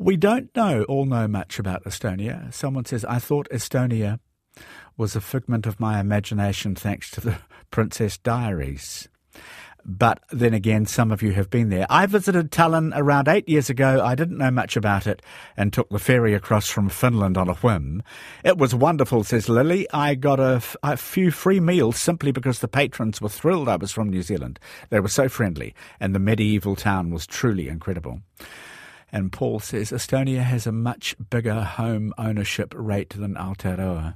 We don't all know much about Estonia. Someone says, I thought Estonia was a figment of my imagination thanks to the Princess Diaries. But then again, some of you have been there. I visited Tallinn around 8 years ago. I didn't know much about it and took the ferry across from Finland on a whim. It was wonderful, says Lily. I got a few free meals simply because the patrons were thrilled I was from New Zealand. They were so friendly, and the medieval town was truly incredible. And Paul says Estonia has a much bigger home ownership rate than Aotearoa.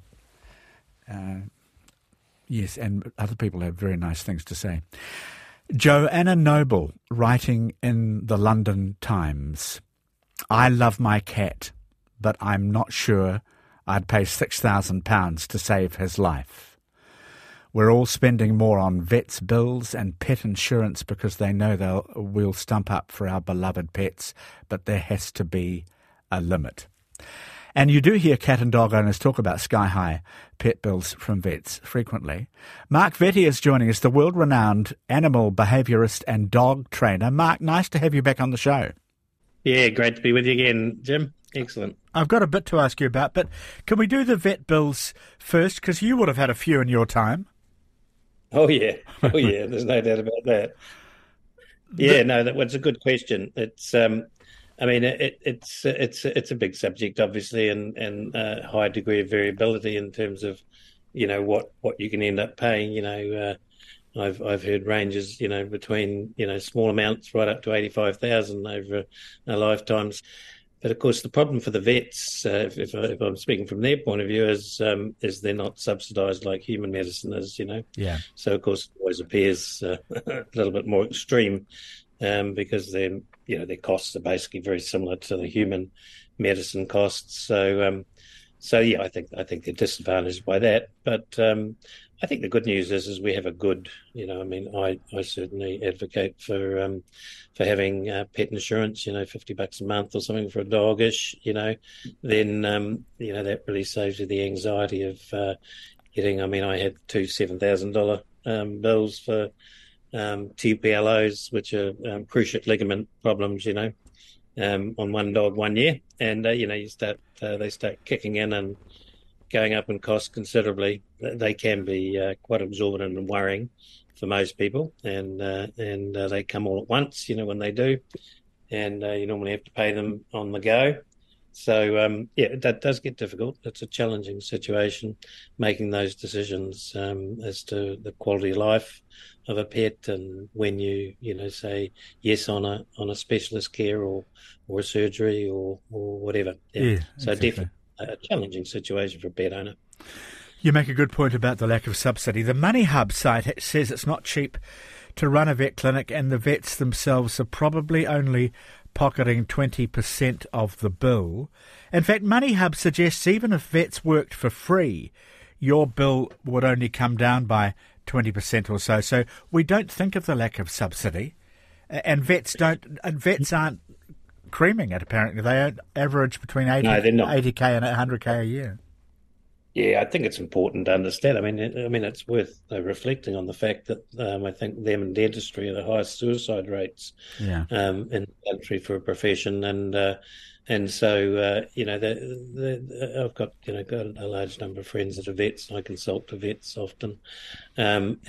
Yes, and other people have very nice things to say. Joanna Noble, writing in the London Times, I love my cat, but I'm not sure I'd pay £6,000 to save his life. We're all spending more on vets' bills and pet insurance because they know we'll stump up for our beloved pets, but there has to be a limit. And you do hear cat and dog owners talk about sky-high pet bills from vets frequently. Mark Vetty is joining us, the world-renowned animal behaviourist and dog trainer. Mark, nice to have you back on the show. Yeah, great to be with you again, Jim. Excellent. I've got a bit to ask you about, but can we do the vet bills first? Because you would have had a few in your time. Oh, yeah. There's no doubt about that. Yeah, that's a good question. It's it's a big subject, obviously, and a high degree of variability in terms of, what you can end up paying. I've heard ranges, between small amounts right up to 85,000 over a lifetimes. But of course, the problem for the vets, if I'm speaking from their point of view, is they're not subsidised like human medicine is. Yeah. So of course, it always appears a little bit more extreme. Because their costs are basically very similar to the human medicine costs. So I think they're disadvantaged by that. But I think the good news is we have a good, I certainly advocate for having pet insurance, $50 a month or something for a doggish, then that really saves you the anxiety of getting. I had two $7,000 bills for TPLOs, which are cruciate ligament problems, on one dog 1 year, and they start kicking in and going up in cost considerably. They can be quite exorbitant and worrying for most people, and they come all at once, when they do, and you normally have to pay them on the go. So, that does get difficult. It's a challenging situation, making those decisions as to the quality of life of a pet, and when you say yes on a specialist care or a surgery or whatever. Yeah, so exactly. Definitely a challenging situation for a pet owner. You make a good point about the lack of subsidy. The Money Hub site says it's not cheap to run a vet clinic, and the vets themselves are probably only pocketing 20% of the bill. In fact, Money Hub suggests even if vets worked for free, your bill would only come down by 20% or so. So we don't think of the lack of subsidy, and vets aren't creaming it. Apparently, they average between 80k and 100k a year. Yeah, I think it's important to understand. I mean, it's worth reflecting on the fact that I think them and dentistry are the highest suicide rates in the country for a profession, and so I've got a large number of friends that are vets. I consult to vets often, boy,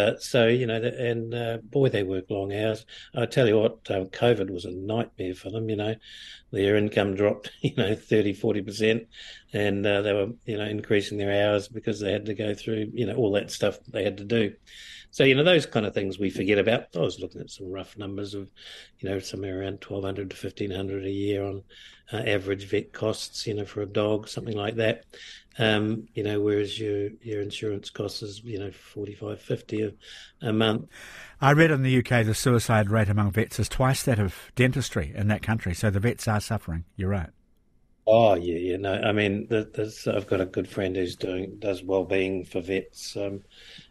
they work long hours. I tell you what, COVID was a nightmare for them. Their income dropped 30-40%, and they were increasing their hours because they had to go through all that stuff they had to do. So those kind of things we forget about. I was looking at some rough numbers of somewhere around $1,200 to $1,500 a year on average vet costs for a dog, something like that. Whereas your insurance costs is $45-50 a month. I read in the UK the suicide rate among vets is twice that of dentistry in that country, so the vets are suffering. You're right. Oh no. I mean, I've got a good friend who's does well-being for vets,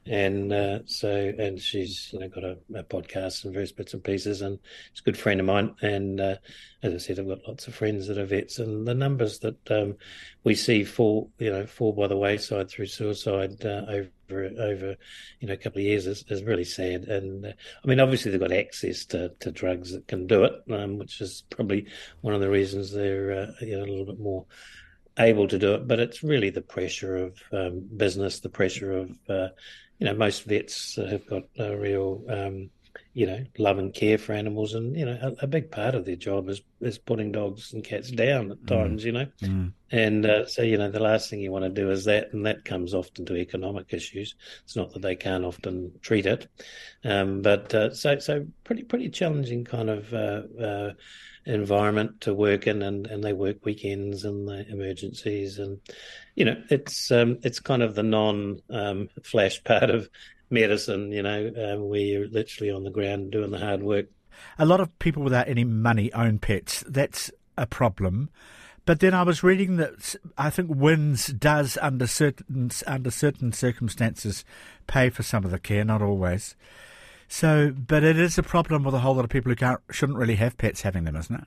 and and she's got a podcast and various bits and pieces, and it's a good friend of mine. And as I said, I've got lots of friends that are vets, and the numbers that we see fall by the wayside through suicide over a couple of years is really sad. And I mean, obviously they've got access to drugs that can do it, which is probably one of the reasons they're a little bit more able to do it. But it's really the pressure of business, the pressure of most vets have got a real love and care for animals, and a big part of their job is putting dogs and cats down at times. And so the last thing you want to do is that, and that comes often to economic issues. It's not that they can't often treat it, but so pretty challenging kind of environment to work in, and they work weekends and the emergencies, and it's kind of the flash part of medicine, where you're literally on the ground doing the hard work. A lot of people without any money own pets. That's a problem. But then I was reading that I think WINZ does, under certain circumstances, pay for some of the care, not always. So, but it is a problem with a whole lot of people who shouldn't really have pets having them, isn't it?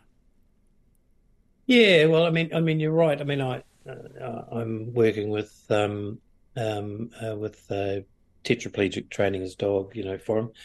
Yeah, well, I mean, you're right. I mean, I'm working with tetraplegic training his dog, for him,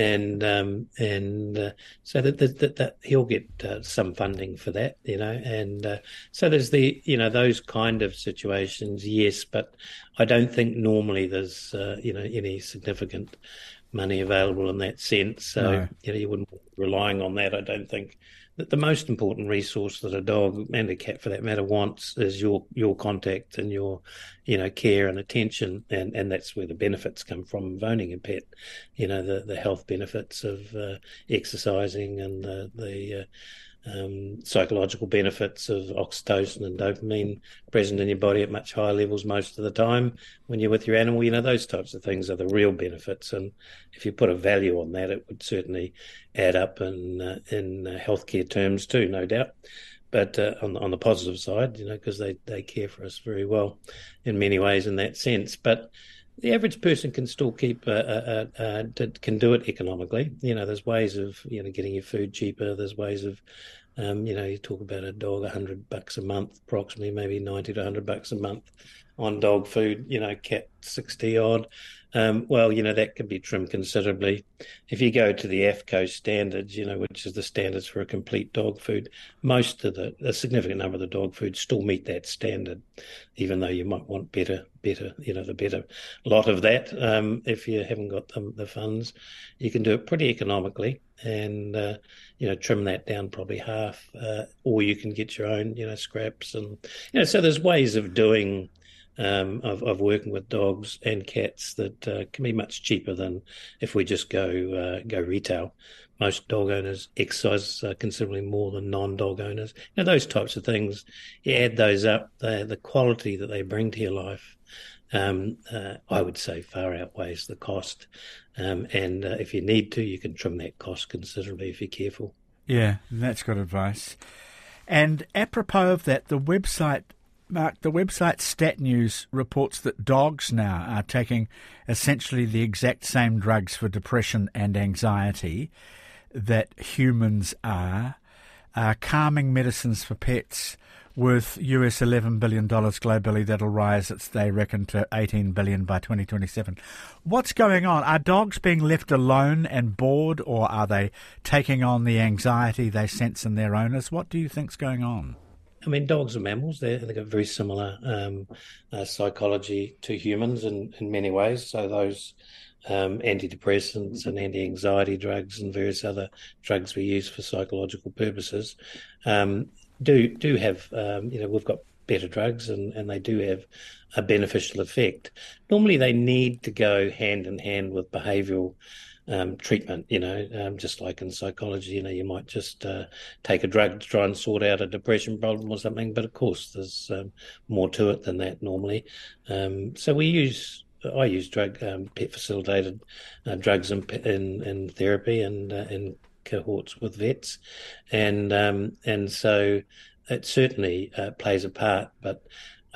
and so that he'll get some funding for that, and so there's those kind of situations, yes, but I don't think normally there's any significant money available in that sense. So No. you wouldn't be relying on that. I don't think that the most important resource that a dog and a cat, for that matter, wants is your contact and your care and attention, and that's where the benefits come from of owning a pet. The health benefits of exercising, and the psychological benefits of oxytocin and dopamine present in your body at much higher levels most of the time when you're with your animal. Those types of things are the real benefits, and if you put a value on that, it would certainly add up in healthcare terms too, no doubt. But on the positive side, because they care for us very well in many ways in that sense. But the average person can still can do it economically. There's ways of getting your food cheaper. There's ways of you talk about a dog, $100 a month, approximately, maybe 90 to $100 a month on dog food. Cat 60 odd. Well, that can be trimmed considerably. If you go to the AFCO standards, which is the standards for a complete dog food, most of a significant number of the dog foods still meet that standard, even though you might want the better lot of that. If you haven't got the funds, you can do it pretty economically, and trim that down probably half, or you can get your own scraps, and so there's ways of doing of working with dogs and cats that can be much cheaper than if we just go retail. Most dog owners exercise considerably more than non-dog owners. Those types of things, you add those up, the quality that they bring to your life, I would say far outweighs the cost. And if you need to, you can trim that cost considerably if you're careful. Yeah, that's good advice. And apropos of that, Mark, the website Stat News reports that dogs now are taking essentially the exact same drugs for depression and anxiety that humans are, calming medicines for pets worth US $11 billion globally. That'll rise, they reckon, to $18 billion by 2027. What's going on? Are dogs being left alone and bored, or are they taking on the anxiety they sense in their owners? What do you think's going on? I mean, dogs are mammals. They've got very similar psychology to humans in many ways. So those antidepressants and anti-anxiety drugs and various other drugs we use for psychological purposes do have, we've got better drugs, and they do have a beneficial effect. Normally they need to go hand in hand with behavioural treatment, just like in psychology, you might just take a drug to try and sort out a depression problem or something. But of course, there's more to it than that normally. So I use pet facilitated drugs in therapy and in cohorts with vets, and so it certainly plays a part. But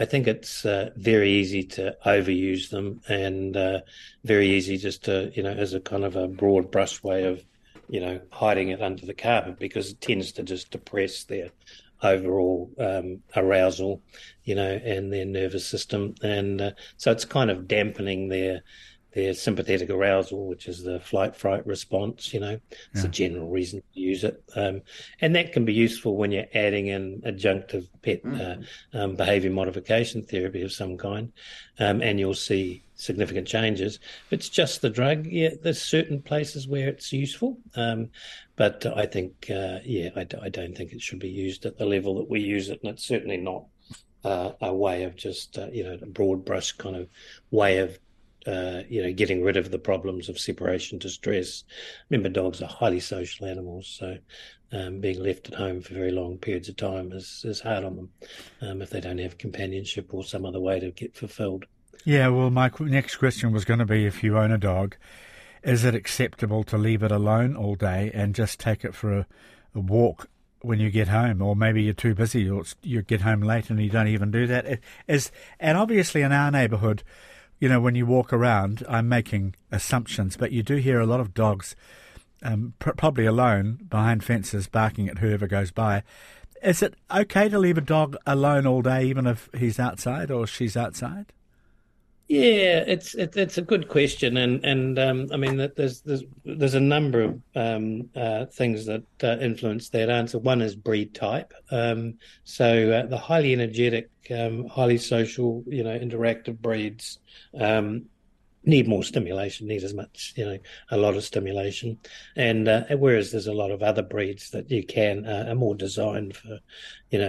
I think it's very easy to overuse them, and very easy just to, as a kind of a broad brush way of, hiding it under the carpet, because it tends to just depress their overall arousal, and their nervous system. And so it's kind of dampening their sympathetic arousal, which is the flight-fright response. It's a general reason to use it. And that can be useful when you're adding in adjunctive pet behaviour modification therapy of some kind, and you'll see significant changes. If it's just the drug, there's certain places where it's useful. But I think, I don't think it should be used at the level that we use it, and it's certainly not a way of just, a broad brush kind of way of getting rid of the problems of separation distress. Remember, dogs are highly social animals, so being left at home for very long periods of time is hard on them if they don't have companionship or some other way to get fulfilled. Yeah, well, my next question was going to be, if you own a dog, is it acceptable to leave it alone all day and just take it for a walk when you get home? Or maybe you're too busy, or you get home late and you don't even do that. And obviously in our neighbourhood, when you walk around, I'm making assumptions, but you do hear a lot of dogs probably alone behind fences barking at whoever goes by. Is it okay to leave a dog alone all day, even if he's outside or she's outside? Yeah, it's a good question, and I mean there's a number of things that influence that answer. One is breed type. So the highly energetic, highly social, interactive breeds need more stimulation, need as much, a lot of stimulation, and whereas there's a lot of other breeds that you can are more designed for, in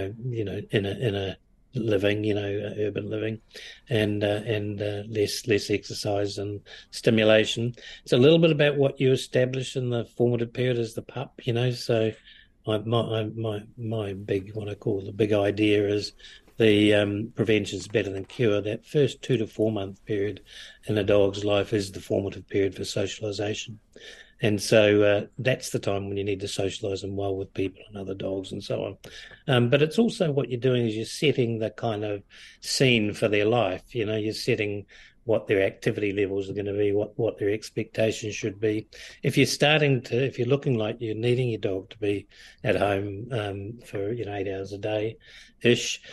a living, urban living, and less exercise and stimulation. It's a little bit about what you establish in the formative period as the pup, So my big, what I call the big idea is the prevention is better than cure. That first 2 to 4 month period in a dog's life is the formative period for socialization. And so that's the time when you need to socialise them well with people and other dogs and so on. But it's also what you're doing is you're setting the kind of scene for their life. You're setting what their activity levels are going to be, what their expectations should be. If you're looking like you're needing your dog to be at home for 8 hours a day-ish,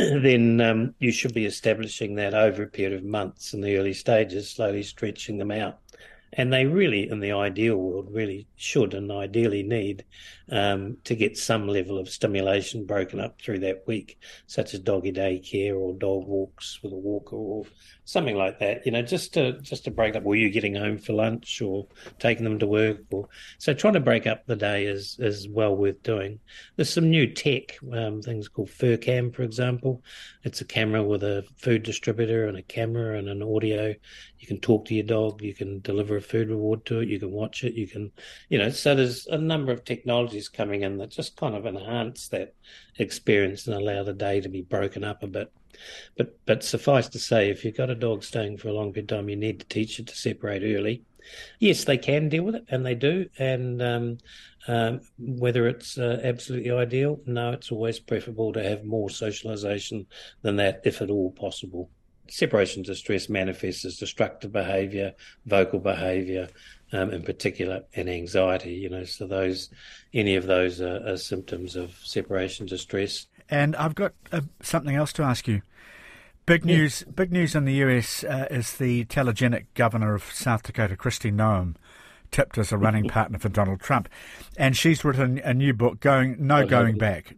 then you should be establishing that over a period of months in the early stages, slowly stretching them out. And they really, in the ideal world, really should and ideally need to get some level of stimulation broken up through that week, such as doggy daycare or dog walks with a walker or something like that. Just to break up. Or you getting home for lunch or taking them to work, so trying to break up the day is well worth doing. There's some new tech, things called FurCam, for example. It's a camera with a food distributor and a camera and an audio. You can talk to your dog. You can deliver a food reward to it. You can watch it. You can, so there's a number of technologies coming in that just kind of enhance that experience and allow the day to be broken up a bit. But suffice to say, if you've got a dog staying for a long period of time, you need to teach it to separate early. Yes, they can deal with it, and they do. And whether it's absolutely ideal, no, it's always preferable to have more socialisation than that, if at all possible. Separation distress manifests as destructive behaviour, vocal behaviour, in particular, and anxiety. So any of those are symptoms of separation distress. And I've got something else to ask you. Big news in the US is the telegenic governor of South Dakota, Kristi Noem, tipped as a running partner for Donald Trump, and she's written a new book, No Going Back.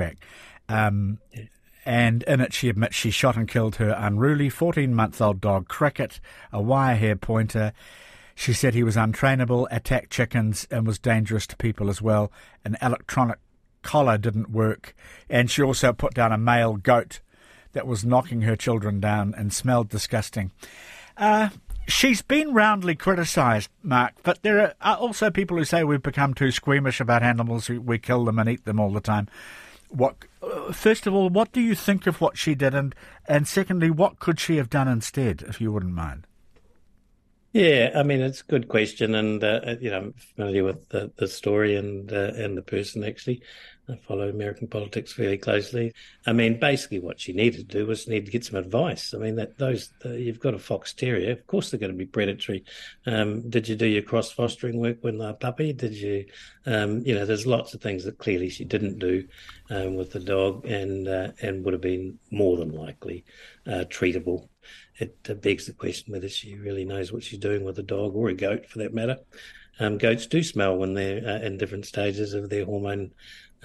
And in it, she admits she shot and killed her unruly 14-month-old dog, Cricket, a wire-hair pointer. She said he was untrainable, attacked chickens, and was dangerous to people as well. An electronic collar didn't work. And she also put down a male goat that was knocking her children down and smelled disgusting. She's been roundly criticised, Mark, but there are also people who say we've become too squeamish about animals. We kill them and eat them all the time. First of all, what do you think of what she did? And secondly, what could she have done instead, if you wouldn't mind? Yeah, I mean, it's a good question, and I'm familiar with the story and the person actually. I follow American politics fairly closely. I mean, basically, what she needed to do was need to get some advice. I mean, you've got a fox terrier, of course they're going to be predatory. Did you do your cross fostering work when they're a puppy? Did you, there's lots of things that clearly she didn't do with the dog, and would have been more than likely treatable. It begs the question whether she really knows what she's doing with a dog or a goat, for that matter. Goats do smell when they're in different stages of their hormone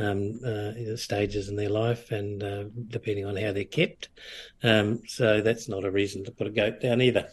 stages in their life, and depending on how they're kept. So that's not a reason to put a goat down either.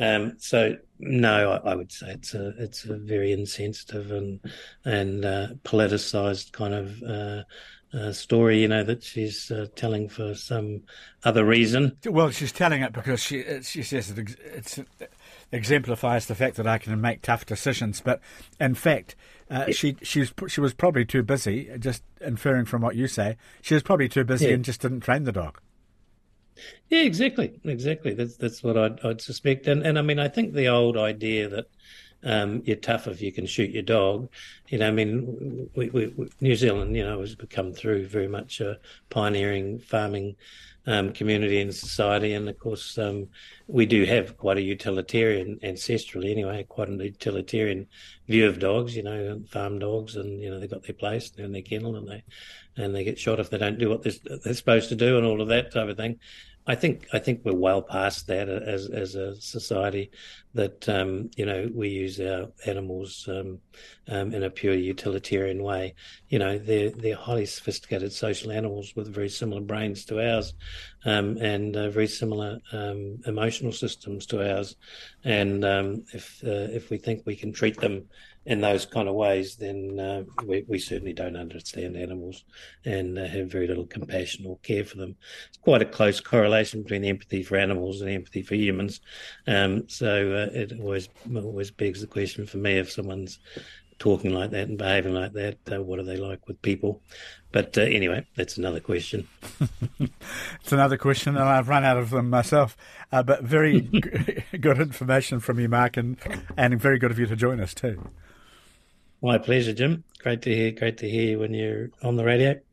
So no, I would say it's a very insensitive and politicized kind of story, that she's telling for some other reason. Well, she's telling it because she says it exemplifies the fact that I can make tough decisions. But in fact, she was probably too busy. Just inferring from what you say, she was probably too busy and just didn't train the dog. Yeah, exactly. That's what I'd suspect. And I mean, I think the old idea that you're tough if you can shoot your dog. I mean, we New Zealand, has become through very much a pioneering farming community and society, and of course, we do have quite a utilitarian, ancestrally anyway, quite a utilitarian view of dogs. Farm dogs, and they've got their place, they're in their kennel, and they get shot if they don't do what they're supposed to do, and all of that type of thing. I think we're well past that as a society, that we use our animals in a pure utilitarian way. They're highly sophisticated social animals with very similar brains to ours, and very similar emotional systems to ours. And if we think we can treat them in those kind of ways, then we certainly don't understand animals and have very little compassion or care for them. It's quite a close correlation between empathy for animals and empathy for humans. So it always begs the question for me, if someone's talking like that and behaving like that, what are they like with people? But anyway, that's another question. It's another question, and I've run out of them myself. But very good information from you, Mark, and very good of you to join us too. My pleasure, Jim. Great to hear you when you're on the radio.